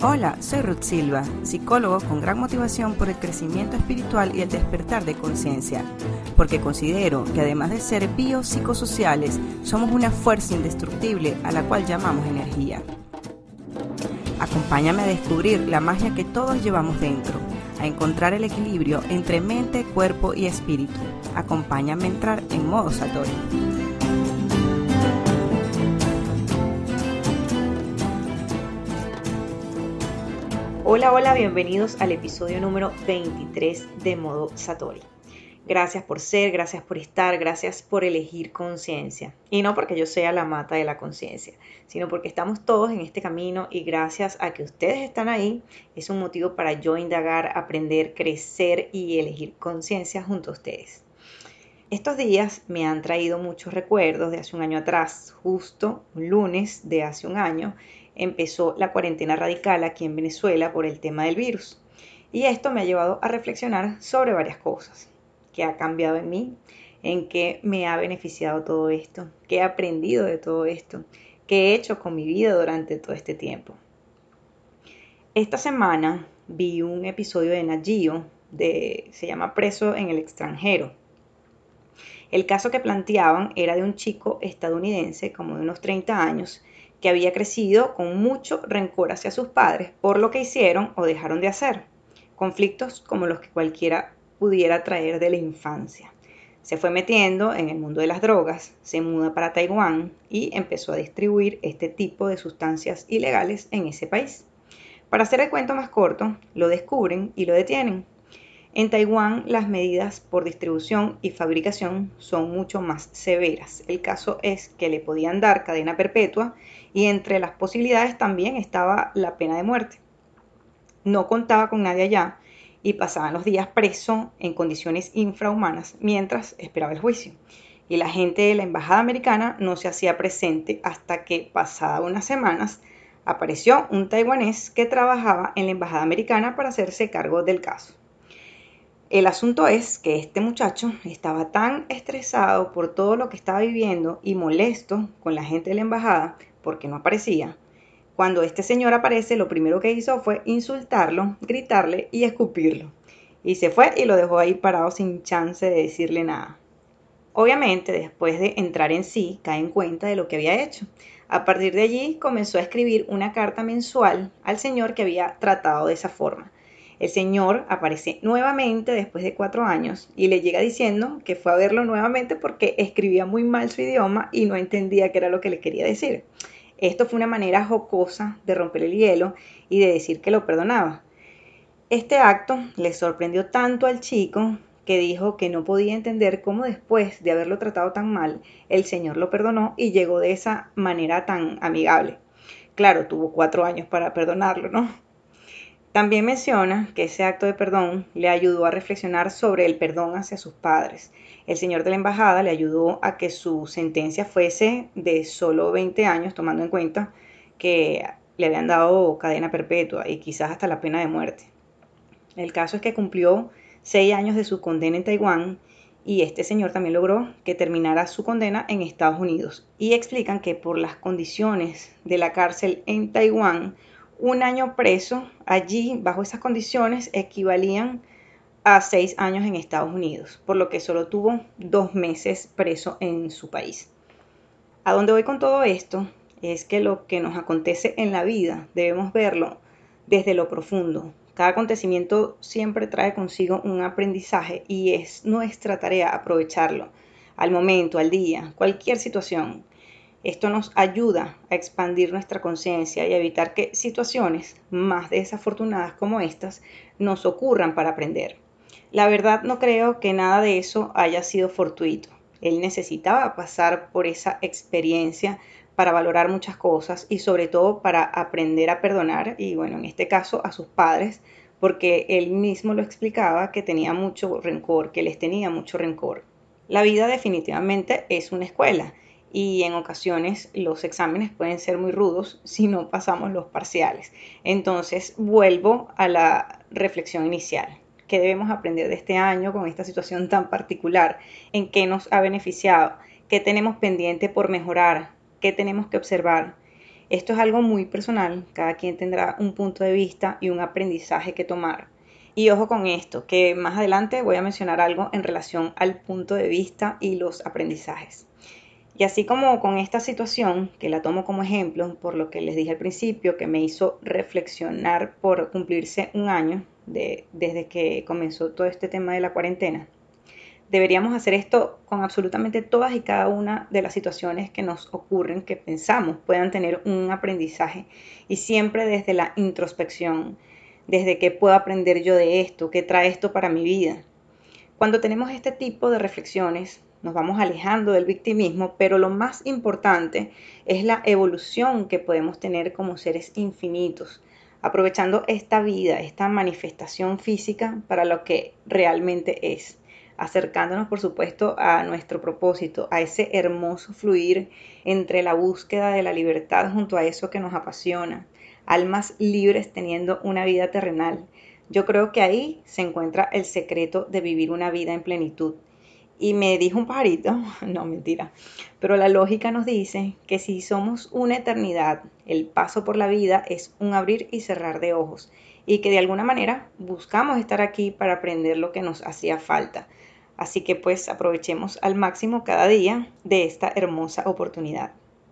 Hola, soy Ruth Silva, psicólogo con gran motivación por el crecimiento espiritual y el despertar de conciencia, porque considero que además de ser biopsicosociales, somos una fuerza indestructible a la cual llamamos energía. Acompáñame a descubrir la magia que todos llevamos dentro, a encontrar el equilibrio entre mente, cuerpo y espíritu. Acompáñame a entrar en modo Satori. Hola, bienvenidos al episodio número 23 de Modo Satori. Gracias por ser, gracias por estar, gracias por elegir conciencia. Y no porque yo sea la mata de la conciencia, sino porque estamos todos en este camino y gracias a que ustedes están ahí, es un motivo para yo indagar, aprender, crecer y elegir conciencia junto a ustedes. Estos días me han traído muchos recuerdos de hace un año atrás, justo un lunes de hace un año, empezó la cuarentena radical aquí en Venezuela por el tema del virus. Y esto me ha llevado a reflexionar sobre varias cosas. ¿Qué ha cambiado en mí? ¿En qué me ha beneficiado todo esto? ¿Qué he aprendido de todo esto? ¿Qué he hecho con mi vida durante todo este tiempo? Esta semana vi un episodio de Nat Geo, se llama Preso en el extranjero. El caso que planteaban era de un chico estadounidense, como de unos 30 años, que había crecido con mucho rencor hacia sus padres por lo que hicieron o dejaron de hacer. Conflictos como los que cualquiera pudiera traer de la infancia. Se fue metiendo en el mundo de las drogas, se muda para Taiwán y empezó a distribuir este tipo de sustancias ilegales en ese país. Para hacer el cuento más corto, lo descubren y lo detienen. En Taiwán las medidas por distribución y fabricación son mucho más severas. El caso es que le podían dar cadena perpetua y entre las posibilidades también estaba la pena de muerte. No contaba con nadie allá y pasaban los días preso en condiciones infrahumanas mientras esperaba el juicio. Y la gente de la embajada americana no se hacía presente hasta que, pasadas unas semanas, apareció un taiwanés que trabajaba en la embajada americana para hacerse cargo del caso. El asunto es que este muchacho estaba tan estresado por todo lo que estaba viviendo y molesto con la gente de la embajada porque no aparecía. Cuando este señor aparece, lo primero que hizo fue insultarlo, gritarle y escupirlo. Y se fue y lo dejó ahí parado sin chance de decirle nada. Obviamente, después de entrar en sí, cae en cuenta de lo que había hecho. A partir de allí, comenzó a escribir una carta mensual al señor que había tratado de esa forma. El señor aparece nuevamente después de 4 años y le llega diciendo que fue a verlo nuevamente porque escribía muy mal su idioma y no entendía qué era lo que le quería decir. Esto fue una manera jocosa de romper el hielo y de decir que lo perdonaba. Este acto le sorprendió tanto al chico que dijo que no podía entender cómo después de haberlo tratado tan mal, el señor lo perdonó y llegó de esa manera tan amigable. Claro, tuvo 4 años para perdonarlo, ¿no? También menciona que ese acto de perdón le ayudó a reflexionar sobre el perdón hacia sus padres. El señor de la embajada le ayudó a que su sentencia fuese de solo 20 años, tomando en cuenta que le habían dado cadena perpetua y quizás hasta la pena de muerte. El caso es que cumplió 6 años de su condena en Taiwán y este señor también logró que terminara su condena en Estados Unidos. Y explican que por las condiciones de la cárcel en Taiwán, un año preso allí, bajo esas condiciones, equivalían a 6 años en Estados Unidos, por lo que solo tuvo 2 meses preso en su país. ¿A dónde voy con todo esto? Es que lo que nos acontece en la vida debemos verlo desde lo profundo. Cada acontecimiento siempre trae consigo un aprendizaje y es nuestra tarea aprovecharlo al momento, al día, cualquier situación. Esto nos ayuda a expandir nuestra conciencia y a evitar que situaciones más desafortunadas como estas nos ocurran para aprender. La verdad no creo que nada de eso haya sido fortuito. Él necesitaba pasar por esa experiencia para valorar muchas cosas y sobre todo para aprender a perdonar y bueno, en este caso a sus padres, porque él mismo lo explicaba que tenía mucho rencor, que les tenía mucho rencor. La vida definitivamente es una escuela y en ocasiones los exámenes pueden ser muy rudos si no pasamos los parciales. Entonces vuelvo a la reflexión inicial. ¿Qué debemos aprender de este año con esta situación tan particular? ¿En qué nos ha beneficiado? ¿Qué tenemos pendiente por mejorar? ¿Qué tenemos que observar? Esto es algo muy personal, cada quien tendrá un punto de vista y un aprendizaje que tomar. Y ojo con esto, que más adelante voy a mencionar algo en relación al punto de vista y los aprendizajes. Y así como con esta situación, que la tomo como ejemplo, por lo que les dije al principio, que me hizo reflexionar por cumplirse un año desde que comenzó todo este tema de la cuarentena, deberíamos hacer esto con absolutamente todas y cada una de las situaciones que nos ocurren, que pensamos puedan tener un aprendizaje, y siempre desde la introspección, desde qué puedo aprender yo de esto, qué trae esto para mi vida. Cuando tenemos este tipo de reflexiones, nos vamos alejando del victimismo, pero lo más importante es la evolución que podemos tener como seres infinitos, aprovechando esta vida, esta manifestación física para lo que realmente es, acercándonos por supuesto a nuestro propósito, a ese hermoso fluir entre la búsqueda de la libertad junto a eso que nos apasiona, almas libres teniendo una vida terrenal. Yo creo que ahí se encuentra el secreto de vivir una vida en plenitud. Y me dijo un pajarito, no mentira, pero la lógica nos dice que si somos una eternidad, el paso por la vida es un abrir y cerrar de ojos, y que de alguna manera buscamos estar aquí para aprender lo que nos hacía falta. Así que pues aprovechemos al máximo cada día de esta hermosa oportunidad.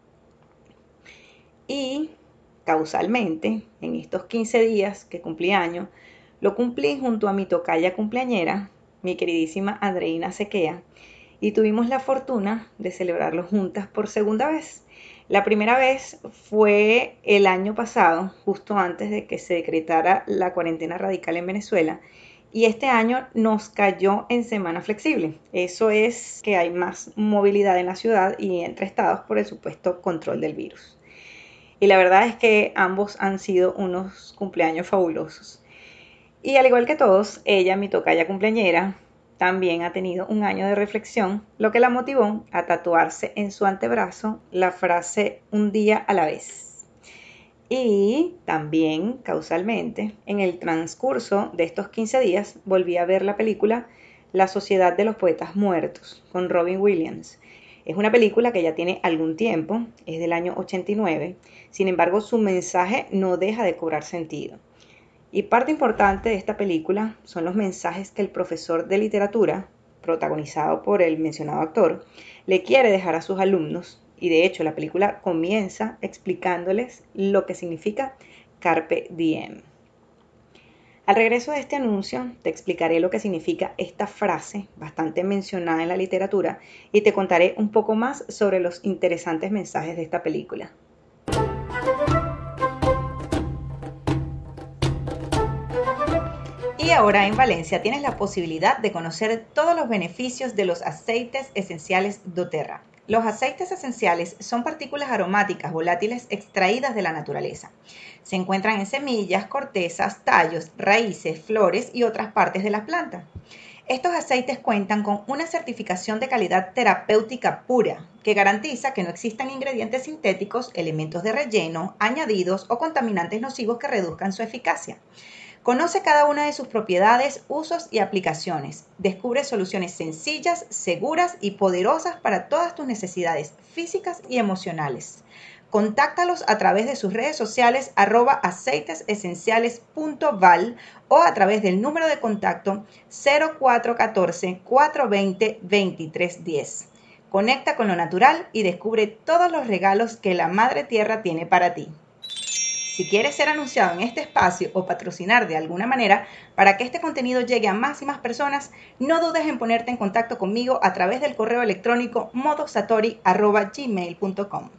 Y causalmente, en estos 15 días que cumplí año, lo cumplí junto a mi tocaya cumpleañera, mi queridísima Andreina Sequea, y tuvimos la fortuna de celebrarlo juntas por segunda vez. La primera vez fue el año pasado, justo antes de que se decretara la cuarentena radical en Venezuela, y este año nos cayó en semana flexible. Eso es que hay más movilidad en la ciudad y entre estados por el supuesto control del virus. Y la verdad es que ambos han sido unos cumpleaños fabulosos. Y al igual que todos, ella, mi tocaya cumpleañera, también ha tenido un año de reflexión, lo que la motivó a tatuarse en su antebrazo la frase un día a la vez. Y también, causalmente, en el transcurso de estos 15 días, volví a ver la película La Sociedad de los Poetas Muertos, con Robin Williams. Es una película que ya tiene algún tiempo, es del año 89, sin embargo su mensaje no deja de cobrar sentido. Y parte importante de esta película son los mensajes que el profesor de literatura, protagonizado por el mencionado actor, le quiere dejar a sus alumnos, y de hecho la película comienza explicándoles lo que significa Carpe Diem. Al regreso de este anuncio te explicaré lo que significa esta frase bastante mencionada en la literatura y te contaré un poco más sobre los interesantes mensajes de esta película. Y ahora en Valencia tienes la posibilidad de conocer todos los beneficios de los aceites esenciales doTERRA. Los aceites esenciales son partículas aromáticas volátiles extraídas de la naturaleza. Se encuentran en semillas, cortezas, tallos, raíces, flores y otras partes de las plantas. Estos aceites cuentan con una certificación de calidad terapéutica pura, que garantiza que no existan ingredientes sintéticos, elementos de relleno, añadidos o contaminantes nocivos que reduzcan su eficacia. Conoce cada una de sus propiedades, usos y aplicaciones. Descubre soluciones sencillas, seguras y poderosas para todas tus necesidades físicas y emocionales. Contáctalos a través de sus redes sociales @aceitesesenciales.val o a través del número de contacto 0414-420-2310. Conecta con lo natural y descubre todos los regalos que la Madre Tierra tiene para ti. Si quieres ser anunciado en este espacio o patrocinar de alguna manera para que este contenido llegue a más y más personas, no dudes en ponerte en contacto conmigo a través del correo electrónico modosatori@gmail.com.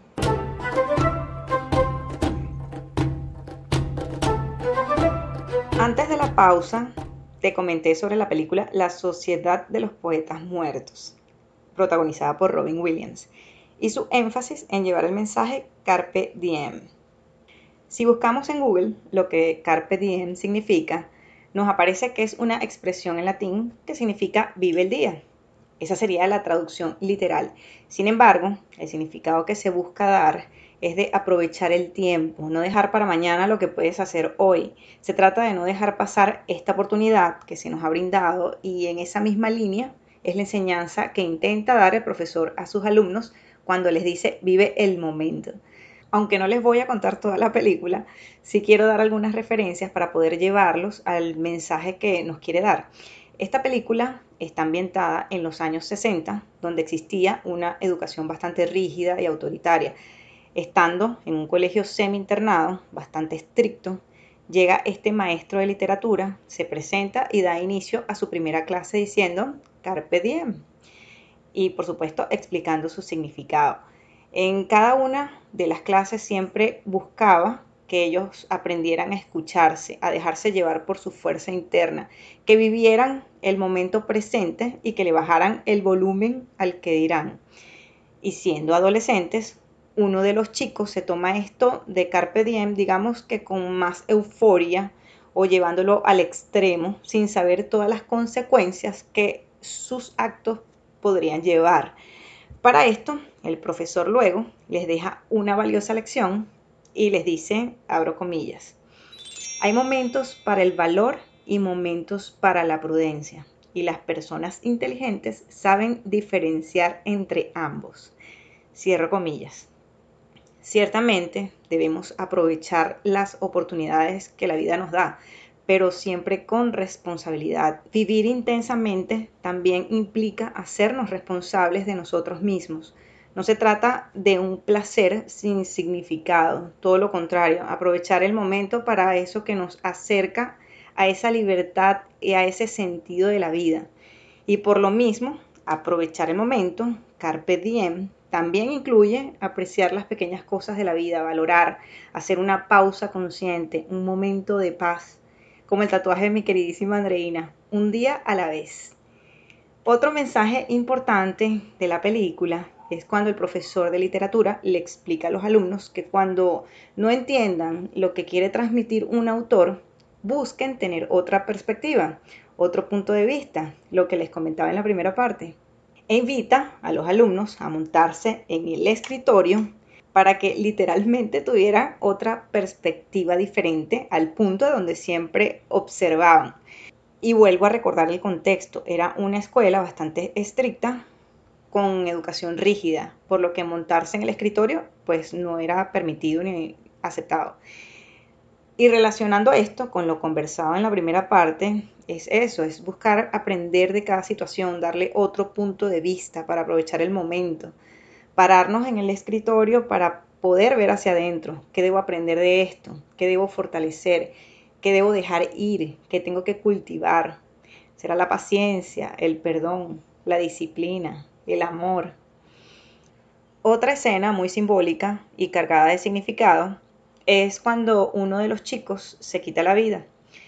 Antes de la pausa, te comenté sobre la película La Sociedad de los Poetas Muertos, protagonizada por Robin Williams, y su énfasis en llevar el mensaje Carpe Diem. Si buscamos en Google lo que Carpe Diem significa, nos aparece que es una expresión en latín que significa vive el día. Esa sería la traducción literal. Sin embargo, el significado que se busca dar es de aprovechar el tiempo, no dejar para mañana lo que puedes hacer hoy. Se trata de no dejar pasar esta oportunidad que se nos ha brindado, y en esa misma línea es la enseñanza que intenta dar el profesor a sus alumnos cuando les dice vive el momento. Aunque no les voy a contar toda la película, sí quiero dar algunas referencias para poder llevarlos al mensaje que nos quiere dar. Esta película está ambientada en los años 60, donde existía una educación bastante rígida y autoritaria. Estando en un colegio semi-internado, bastante estricto, llega este maestro de literatura, se presenta y da inicio a su primera clase diciendo Carpe diem y por supuesto explicando su significado. En cada una de las clases siempre buscaba que ellos aprendieran a escucharse, a dejarse llevar por su fuerza interna, que vivieran el momento presente y que le bajaran el volumen al que dirán. Y siendo adolescentes, uno de los chicos se toma esto de Carpe Diem, digamos que con más euforia o llevándolo al extremo sin saber todas las consecuencias que sus actos podrían llevar. Para esto, el profesor luego les deja una valiosa lección y les dice, abro comillas, hay momentos para el valor y momentos para la prudencia, y las personas inteligentes saben diferenciar entre ambos. Cierro comillas. Ciertamente debemos aprovechar las oportunidades que la vida nos da, pero siempre con responsabilidad. Vivir intensamente también implica hacernos responsables de nosotros mismos. No se trata de un placer sin significado, todo lo contrario, aprovechar el momento para eso que nos acerca a esa libertad y a ese sentido de la vida. Y por lo mismo, aprovechar el momento, carpe diem, también incluye apreciar las pequeñas cosas de la vida, valorar, hacer una pausa consciente, un momento de paz, como el tatuaje de mi queridísima Andreina, un día a la vez. Otro mensaje importante de la película es cuando el profesor de literatura le explica a los alumnos que cuando no entiendan lo que quiere transmitir un autor, busquen tener otra perspectiva, otro punto de vista, lo que les comentaba en la primera parte. E invita a los alumnos a montarse en el escritorio para que literalmente tuviera otra perspectiva diferente al punto de donde siempre observaban. Y vuelvo a recordar el contexto, era una escuela bastante estricta con educación rígida, por lo que montarse en el escritorio pues no era permitido ni aceptado. Y relacionando esto con lo conversado en la primera parte, es eso, es buscar aprender de cada situación, darle otro punto de vista para aprovechar el momento, pararnos en el escritorio para poder ver hacia adentro, qué debo aprender de esto, qué debo fortalecer, qué debo dejar ir, qué tengo que cultivar. Será la paciencia, el perdón, la disciplina, el amor. Otra escena muy simbólica y cargada de significado es cuando uno de los chicos se quita la vida.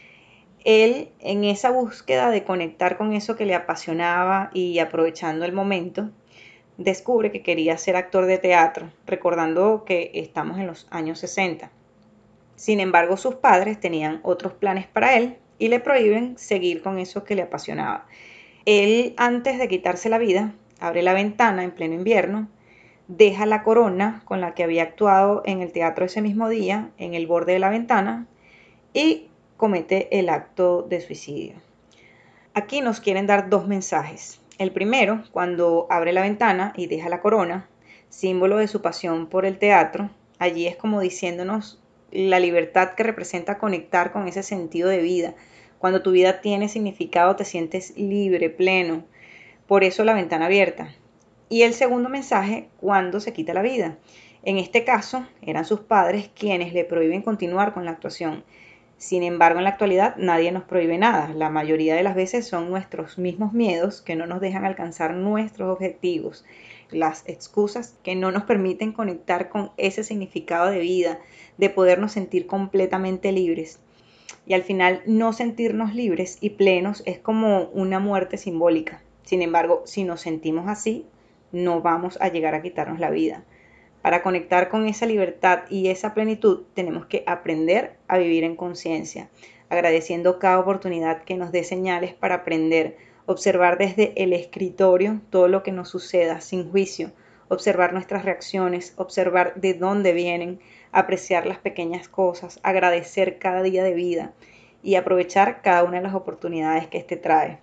Él, en esa búsqueda de conectar con eso que le apasionaba y aprovechando el momento, descubre que quería ser actor de teatro, recordando que estamos en los años 60. Sin embargo, sus padres tenían otros planes para él y le prohíben seguir con eso que le apasionaba. Él, antes de quitarse la vida, abre la ventana en pleno invierno, deja la corona con la que había actuado en el teatro ese mismo día en el borde de la ventana y comete el acto de suicidio. Aquí nos quieren dar dos mensajes. El primero, cuando abre la ventana y deja la corona, símbolo de su pasión por el teatro, allí es como diciéndonos la libertad que representa conectar con ese sentido de vida. Cuando tu vida tiene significado te sientes libre, pleno. Por eso la ventana abierta. Y el segundo mensaje, cuando se quita la vida. En este caso, eran sus padres quienes le prohíben continuar con la actuación. Sin embargo, en la actualidad nadie nos prohíbe nada. La mayoría de las veces son nuestros mismos miedos que no nos dejan alcanzar nuestros objetivos, las excusas que no nos permiten conectar con ese significado de vida, de podernos sentir completamente libres. Y al final no sentirnos libres y plenos es como una muerte simbólica. Sin embargo, si nos sentimos así, no vamos a llegar a quitarnos la vida. Para conectar con esa libertad y esa plenitud tenemos que aprender a vivir en conciencia, agradeciendo cada oportunidad que nos dé señales para aprender, observar desde el escritorio todo lo que nos suceda sin juicio, observar nuestras reacciones, observar de dónde vienen, apreciar las pequeñas cosas, agradecer cada día de vida y aprovechar cada una de las oportunidades que éste trae.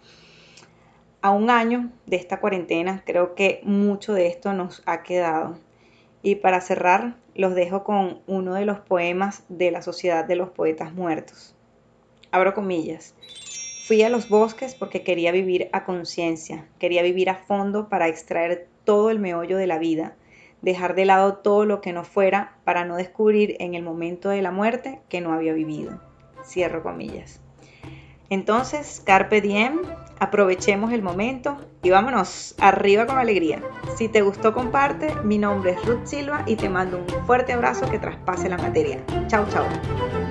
A un año de esta cuarentena creo que mucho de esto nos ha quedado Y para cerrar, los dejo con uno de los poemas de la Sociedad de los Poetas Muertos. Abro comillas. Fui a los bosques porque quería vivir a conciencia, quería vivir a fondo para extraer todo el meollo de la vida, dejar de lado todo lo que no fuera para no descubrir en el momento de la muerte que no había vivido. Cierro comillas. Entonces, carpe diem, aprovechemos el momento y vámonos arriba con alegría. Si te gustó, comparte. Mi nombre es Ruth Silva y te mando un fuerte abrazo que traspase la materia. Chau, chau.